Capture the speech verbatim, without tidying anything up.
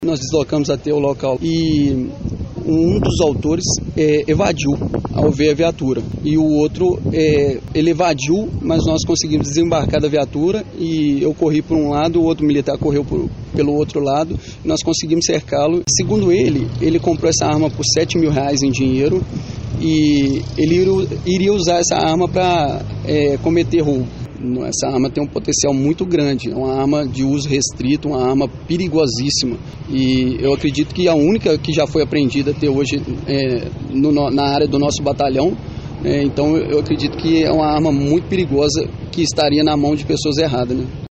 Nós deslocamos até o local e um dos autores é, evadiu ao ver a viatura e o outro, é, ele evadiu, mas nós conseguimos desembarcar da viatura e eu corri por um lado, o outro militar correu por, pelo outro lado e nós conseguimos cercá-lo. Segundo ele, ele comprou essa arma por sete mil reais em dinheiro e ele iria usar essa arma para é, cometer roubo. Essa arma tem um potencial muito grande, é uma arma de uso restrito, uma arma perigosíssima e eu acredito que a única que já foi apreendida até hoje é, no, na área do nosso batalhão, é, então eu acredito que é uma arma muito perigosa que estaria na mão de pessoas erradas, né?